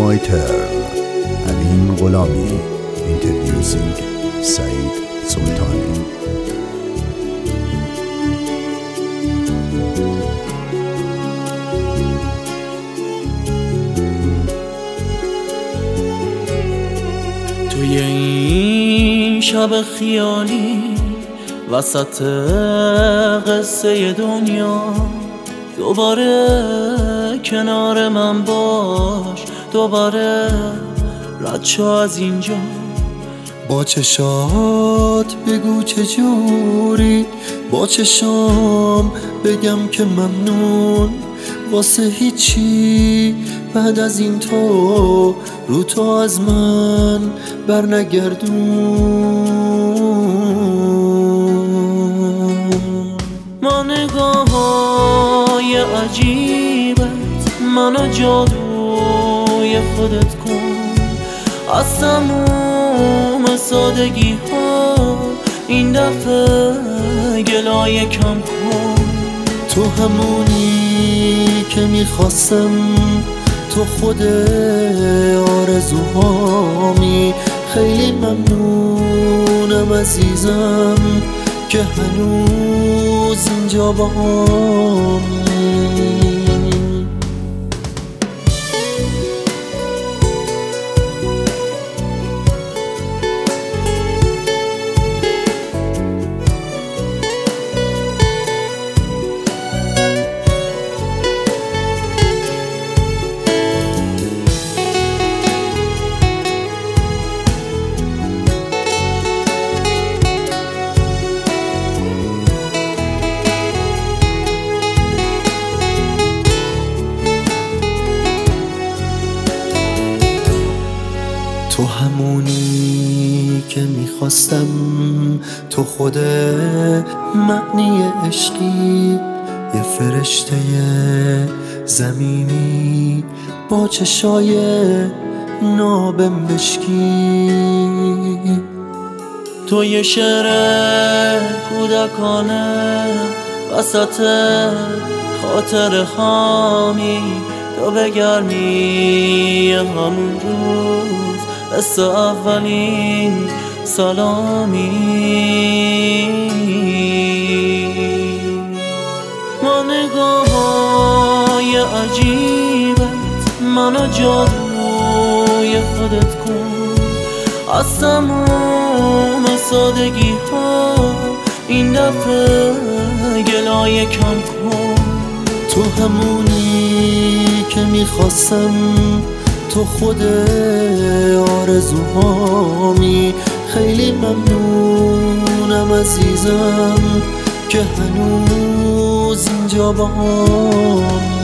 My Turn. امین غلامی. Introducing سعید سلطانی. توی این شب خیالی وسط قصه دنیا دوباره کنار من باش، دوباره رد شو از اینجا. با چشات بگو چجوری، با چشام بگم که ممنون واسه هیچی بعد از این تو رو تو از من بر نگردون. ما نگاه‌های عجیبت منو جادوی خودت کن، از تموم سادگی ها این دفعه گلایه کم کن. تو همونی که میخواستم، تو خود آرزوهامی. خیلی ممنونم عزیزم که هنوز اینجا باهامی. تو همونی که میخواستم، تو خود معنی عشقی. یه فرشته زمینی با چشای نابم بشکی. تو یه شعر کودکانه وسط خاطر هامی، تو بگرمی همون روز قصه اولین سلامی. ما نگاه‌های عجیبت منو جادوی خودت کن، از تموم سادگی ها این دفعه گلایه کم کن. تو همونی که میخواستم، تو خود آرزوهامی. خیلی ممنونم عزیزم که هنوز اینجا باهامی.